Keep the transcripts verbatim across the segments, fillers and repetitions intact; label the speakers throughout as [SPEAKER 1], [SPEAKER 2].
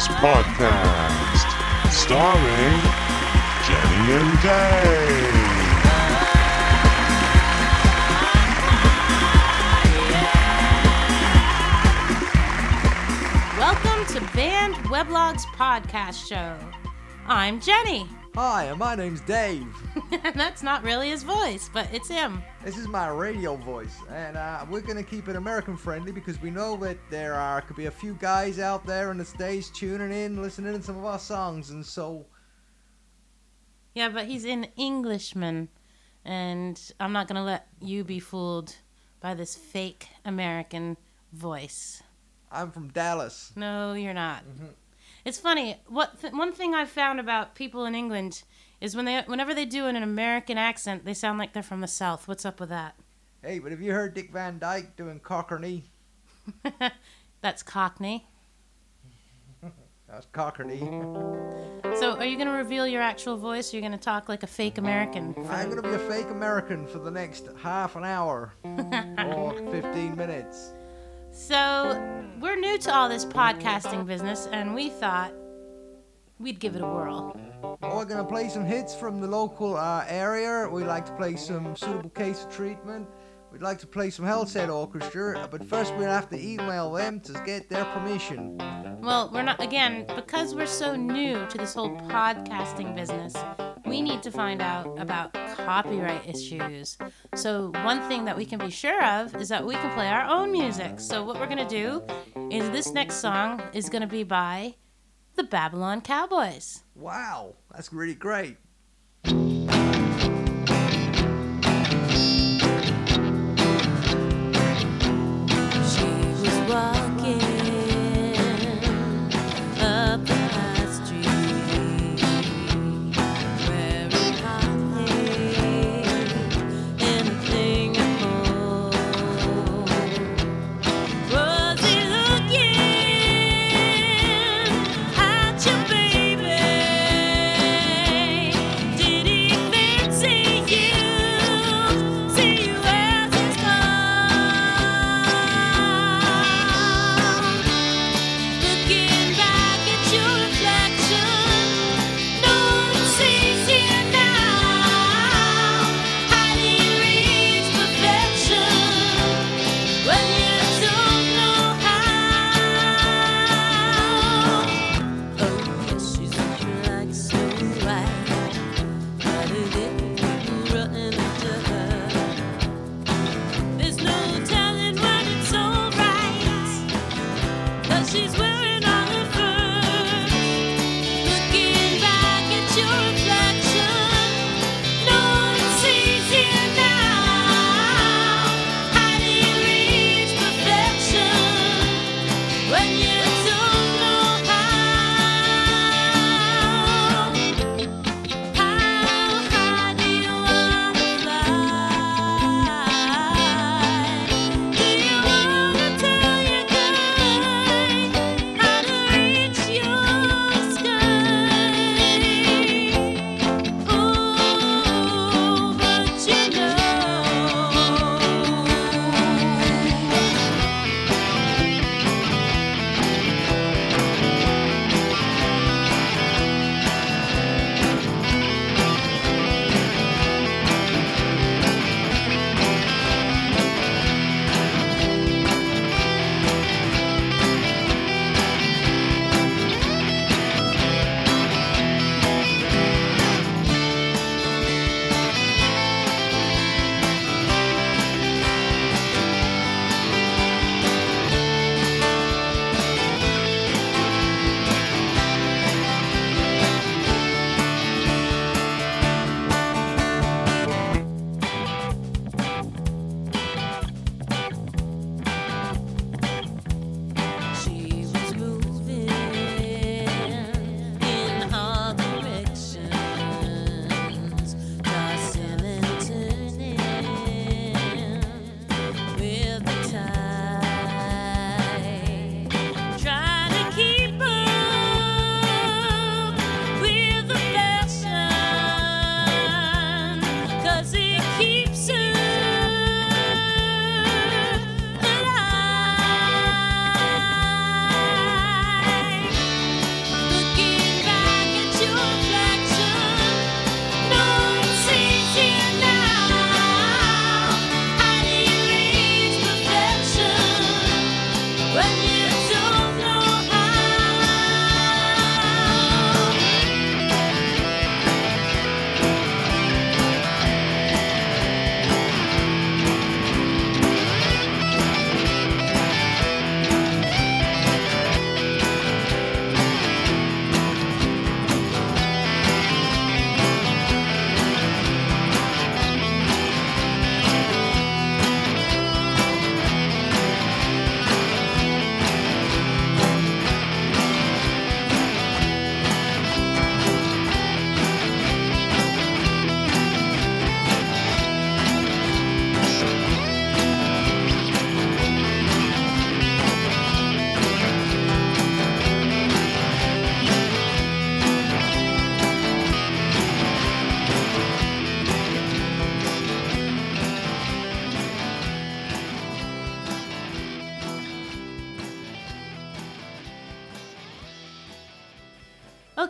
[SPEAKER 1] Weblogs Podcast, starring Jenny and Dave.
[SPEAKER 2] Welcome to Band Weblogs Podcast Show. I'm Jenny.
[SPEAKER 3] Hi, my name's Dave.
[SPEAKER 2] And that's not really his voice, but it's him.
[SPEAKER 3] This is my radio voice, and uh, we're going to keep it American friendly because we know that there are could be a few guys out there in the States tuning in, listening to some of our songs, and so...
[SPEAKER 2] Yeah, but he's an Englishman, and I'm not going to let you be fooled by this fake American voice.
[SPEAKER 3] I'm from Dallas.
[SPEAKER 2] No, you're not.
[SPEAKER 3] Mm-hmm.
[SPEAKER 2] It's funny. What th- one thing I've found about people in England is when they, whenever they do an American accent, they sound like they're from the South. What's up with that?
[SPEAKER 3] Hey, but have you heard Dick Van Dyke doing Cockney?
[SPEAKER 2] That's Cockney.
[SPEAKER 3] That's Cockney.
[SPEAKER 2] So, are you going to reveal your actual voice, or are you going to talk like a fake American?
[SPEAKER 3] I'm going to be a fake American for the next half an hour or fifteen minutes.
[SPEAKER 2] So, we're new to all this podcasting business, and we thought we'd give it a whirl.
[SPEAKER 3] Oh, we're going to play some hits from the local uh, area. We like to play some Suitable Case of Treatment. We'd like to play some Hellset Orchestra, but first we're going to have to email them to get their permission.
[SPEAKER 2] Well, we're not, again, because we're so new to this whole podcasting business, we need to find out about copyright issues. So one thing that we can be sure of is that we can play our own music. So what we're going to do is this next song is going to be by the Babylon Cowboys.
[SPEAKER 3] Wow, that's really great.
[SPEAKER 2] Baby,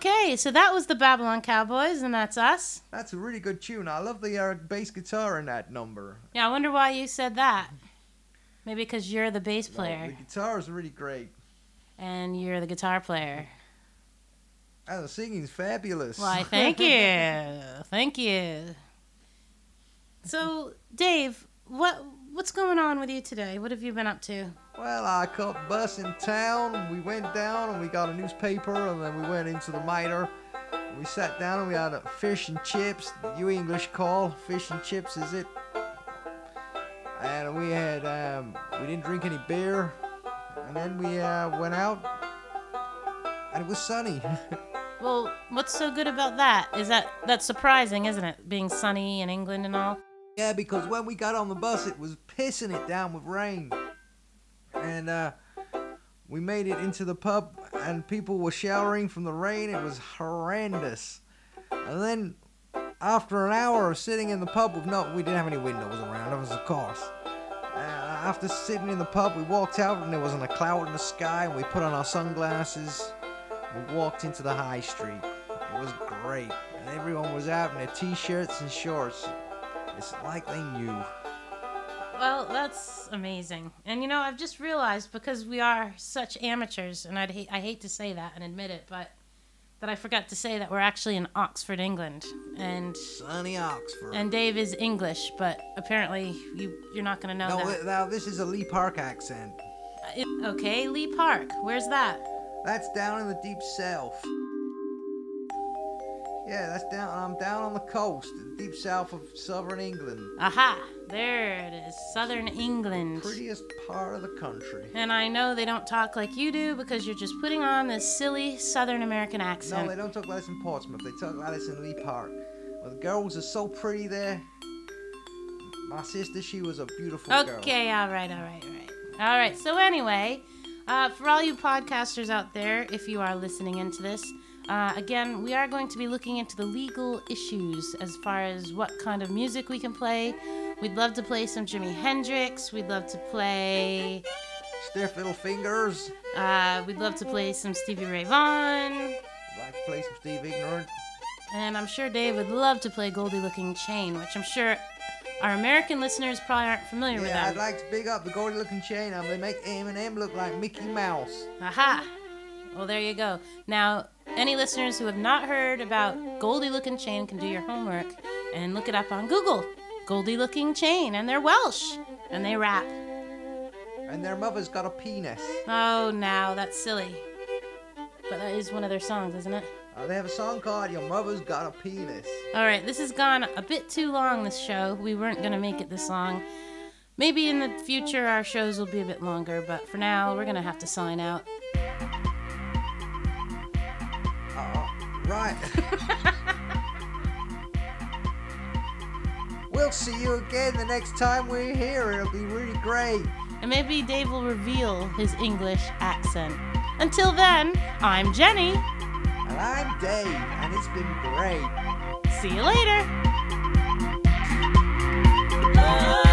[SPEAKER 2] Okay, so that was the Babylon Cowboys, and that's us.
[SPEAKER 3] That's a really good tune. I love the uh, bass guitar in that number.
[SPEAKER 2] Yeah, I wonder why you said that. Maybe because you're the bass player.
[SPEAKER 3] No, the guitar is really great.
[SPEAKER 2] And you're the guitar player.
[SPEAKER 3] And the singing's fabulous.
[SPEAKER 2] Why, thank you. Thank you. So, Dave, what what's going on with you today? What have you been up to?
[SPEAKER 3] Well, I caught bus in town. We went down and we got a newspaper, and then we went into the Mitre. We sat down and we had a fish and chips. You English call fish and chips, is it? And we had um, we didn't drink any beer, and then we uh, went out, and it was sunny.
[SPEAKER 2] Well, what's so good about that? Is that that's surprising, isn't it? Being sunny in England and all.
[SPEAKER 3] Yeah, because when we got on the bus, it was pissing it down with rain. And uh, we made it into the pub, and people were showering from the rain. It was horrendous. And then, after an hour of sitting in the pub with no, we didn't have any windows around us, of course. Uh, after sitting in the pub, we walked out, and there wasn't a cloud in the sky. And we put on our sunglasses. We walked into the high street. It was great, and everyone was out in their t-shirts and shorts. It's like they knew.
[SPEAKER 2] Well, that's amazing. And you know, I've just realized, because we are such amateurs, and I'd hate, I hate to say that and admit it, but that I forgot to say that we're actually in Oxford, England. And
[SPEAKER 3] Sunny Oxford.
[SPEAKER 2] and Dave is English, but apparently you, you're not going to know
[SPEAKER 3] no,
[SPEAKER 2] that.
[SPEAKER 3] now this is a Lee Park accent.
[SPEAKER 2] Uh, it- okay, Lee Park. Where's that?
[SPEAKER 3] That's down in the deep south. Yeah, that's down. I'm down on the coast, the deep south of southern England.
[SPEAKER 2] Aha! There it is. Southern England.
[SPEAKER 3] Prettiest part of the country.
[SPEAKER 2] And I know they don't talk like you do because you're just putting on this silly Southern American
[SPEAKER 3] No,
[SPEAKER 2] accent.
[SPEAKER 3] they don't talk like this in Portsmouth. They talk like this in Lee Park. Well, the girls are so pretty there. My sister, she was a beautiful girl.
[SPEAKER 2] Okay, all right, all right, all right. All right, so anyway, uh, for all you podcasters out there, if you are listening into this, uh, again, we are going to be looking into the legal issues as far as what kind of music we can play. We'd love to play some Jimi Hendrix. We'd love to play...
[SPEAKER 3] Stiff Little Fingers.
[SPEAKER 2] Uh, we'd love to play some Stevie Ray Vaughan.
[SPEAKER 3] Like to play some Steve Ignorant.
[SPEAKER 2] And I'm sure Dave would love to play Goldie Looking Chain, which I'm sure our American listeners probably aren't familiar with
[SPEAKER 3] Yeah,
[SPEAKER 2] that.
[SPEAKER 3] I'd like to big up the Goldie Looking Chain. Um, they make Eminem look like Mickey Mouse.
[SPEAKER 2] Aha! Well, there you go. Now, any listeners who have not heard about Goldie Looking Chain can do your homework and look it up on Google. Goldie Looking Chain, and they're Welsh, and they rap.
[SPEAKER 3] And their mother's got a penis.
[SPEAKER 2] Oh, now that's silly. But that is one of their songs, isn't it?
[SPEAKER 3] Uh, they have a song called Your Mother's Got a Penis.
[SPEAKER 2] All right, this has gone a bit too long, this show. We weren't going to make it this long. Maybe in the future our shows will be a bit longer, but for now, we're going to have to sign out.
[SPEAKER 3] Uh, right. We'll see you again the next time we're here. It'll be really great.
[SPEAKER 2] And maybe Dave will reveal his English accent. Until then, I'm Jenny.
[SPEAKER 3] And I'm Dave, and it's been great.
[SPEAKER 2] See you later.
[SPEAKER 4] Oh.